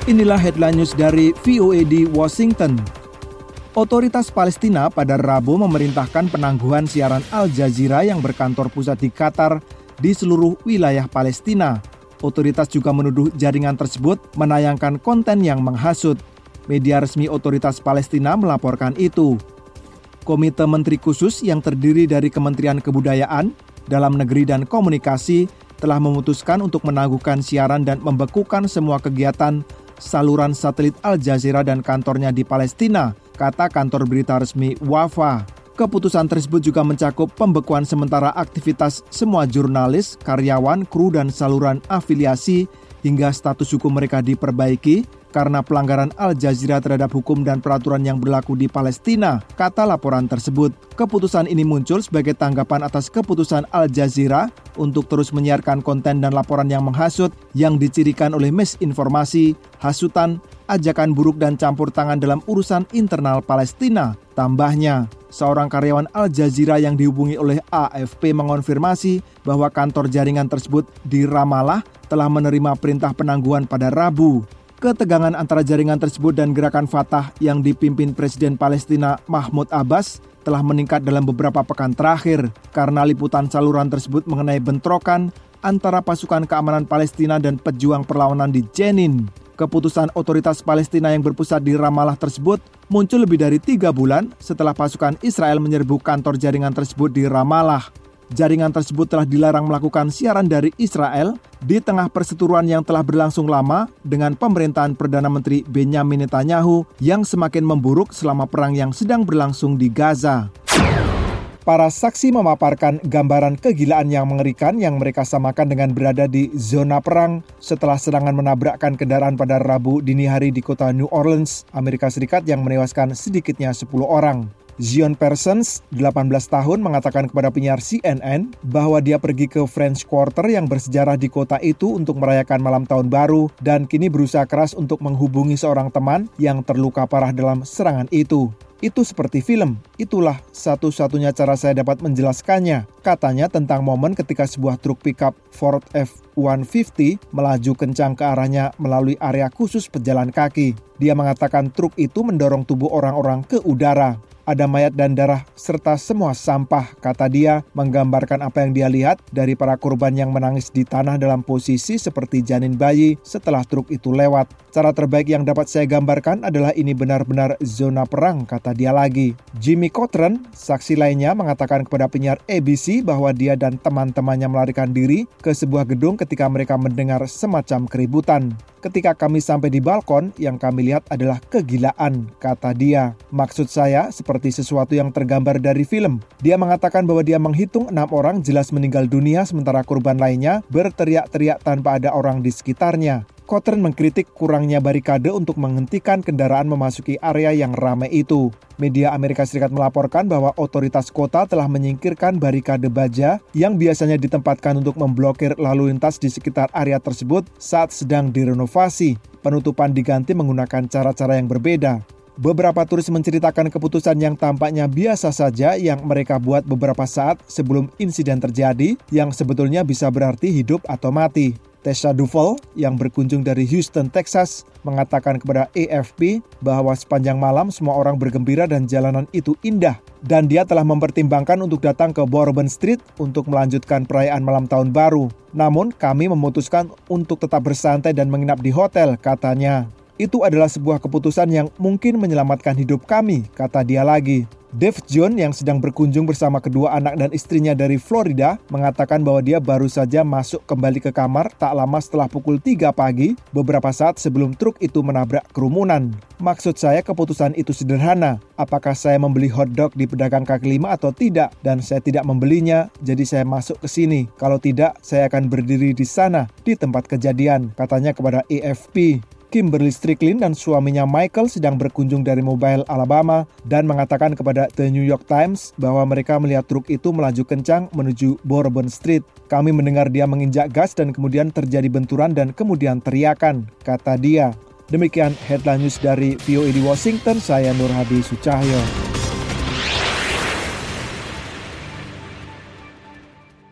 Inilah headline news dari VOA di Washington. Otoritas Palestina pada Rabu memerintahkan penangguhan siaran Al Jazeera yang berkantor pusat di Qatar di seluruh wilayah Palestina. Otoritas juga menuduh jaringan tersebut menayangkan konten yang menghasut. Media resmi otoritas Palestina melaporkan itu. Komite Menteri Khusus yang terdiri dari Kementerian Kebudayaan, Dalam Negeri dan Komunikasi telah memutuskan untuk menangguhkan siaran dan membekukan semua kegiatan saluran satelit Al Jazeera dan kantornya di Palestina, kata kantor berita resmi Wafa. Keputusan tersebut juga mencakup pembekuan sementara aktivitas semua jurnalis, karyawan, kru, dan saluran afiliasi hingga status hukum mereka diperbaiki karena pelanggaran Al Jazeera terhadap hukum dan peraturan yang berlaku di Palestina, kata laporan tersebut. Keputusan ini muncul sebagai tanggapan atas keputusan Al Jazeera untuk terus menyiarkan konten dan laporan yang menghasut yang dicirikan oleh misinformasi, hasutan, ajakan buruk dan campur tangan dalam urusan internal Palestina. Tambahnya, seorang karyawan Al Jazeera yang dihubungi oleh AFP mengonfirmasi bahwa kantor jaringan tersebut di Ramallah telah menerima perintah penangguhan pada Rabu. Ketegangan antara jaringan tersebut dan gerakan Fatah yang dipimpin Presiden Palestina Mahmud Abbas telah meningkat dalam beberapa pekan terakhir karena liputan saluran tersebut mengenai bentrokan antara pasukan keamanan Palestina dan pejuang perlawanan di Jenin. Keputusan otoritas Palestina yang berpusat di Ramallah tersebut muncul lebih dari 3 bulan setelah pasukan Israel menyerbu kantor jaringan tersebut di Ramallah. Jaringan tersebut telah dilarang melakukan siaran dari Israel di tengah perseteruan yang telah berlangsung lama dengan pemerintahan Perdana Menteri Benjamin Netanyahu yang semakin memburuk selama perang yang sedang berlangsung di Gaza. Para saksi memaparkan gambaran kegilaan yang mengerikan yang mereka samakan dengan berada di zona perang setelah serangan menabrakkan kendaraan pada Rabu dini hari di kota New Orleans, Amerika Serikat yang menewaskan sedikitnya 10 orang. Zion Parsons, 18 tahun, mengatakan kepada penyiar CNN bahwa dia pergi ke French Quarter yang bersejarah di kota itu untuk merayakan malam tahun baru dan kini berusaha keras untuk menghubungi seorang teman yang terluka parah dalam serangan itu. Itu seperti film, itulah satu-satunya cara saya dapat menjelaskannya, katanya tentang momen ketika sebuah truk pickup Ford F-150 melaju kencang ke arahnya melalui area khusus pejalan kaki. Dia mengatakan truk itu mendorong tubuh orang-orang ke udara. Ada mayat dan darah serta semua sampah, kata dia, menggambarkan apa yang dia lihat dari para korban yang menangis di tanah dalam posisi seperti janin bayi setelah truk itu lewat. Cara terbaik yang dapat saya gambarkan adalah ini benar-benar zona perang, kata dia lagi. Jimmy Cochran, saksi lainnya, mengatakan kepada penyiar ABC bahwa dia dan teman-temannya melarikan diri ke sebuah gedung ketika mereka mendengar semacam keributan. Ketika kami sampai di balkon, yang kami lihat adalah kegilaan, kata dia. Maksud saya, seperti sesuatu yang tergambar dari film. Dia mengatakan bahwa dia menghitung 6 orang jelas meninggal dunia sementara korban lainnya berteriak-teriak tanpa ada orang di sekitarnya. Cochran mengkritik kurangnya barikade untuk menghentikan kendaraan memasuki area yang ramai itu. Media Amerika Serikat melaporkan bahwa otoritas kota telah menyingkirkan barikade baja yang biasanya ditempatkan untuk memblokir lalu lintas di sekitar area tersebut saat sedang direnovasi. Penutupan diganti menggunakan cara-cara yang berbeda. Beberapa turis menceritakan keputusan yang tampaknya biasa saja yang mereka buat beberapa saat sebelum insiden terjadi yang sebetulnya bisa berarti hidup atau mati. Tessa Duval yang berkunjung dari Houston, Texas, mengatakan kepada AFP bahwa sepanjang malam semua orang bergembira dan jalanan itu indah. Dan dia telah mempertimbangkan untuk datang ke Bourbon Street untuk melanjutkan perayaan malam tahun baru. Namun kami memutuskan untuk tetap bersantai dan menginap di hotel, katanya. Itu adalah sebuah keputusan yang mungkin menyelamatkan hidup kami, kata dia lagi. Dave John yang sedang berkunjung bersama kedua anak dan istrinya dari Florida mengatakan bahwa dia baru saja masuk kembali ke kamar tak lama setelah pukul 3 pagi beberapa saat sebelum truk itu menabrak kerumunan. Maksud saya keputusan itu sederhana. Apakah saya membeli hotdog di pedagang kaki lima atau tidak? Dan saya tidak membelinya, jadi saya masuk ke sini. Kalau tidak, saya akan berdiri di sana di tempat kejadian, katanya kepada AFP. Kimberly Strickland dan suaminya Michael sedang berkunjung dari Mobile, Alabama dan mengatakan kepada The New York Times bahwa mereka melihat truk itu melaju kencang menuju Bourbon Street. Kami mendengar dia menginjak gas dan kemudian terjadi benturan dan kemudian teriakan, kata dia. Demikian headline news dari VOA di Washington, saya Nur Hadi Sucahyo.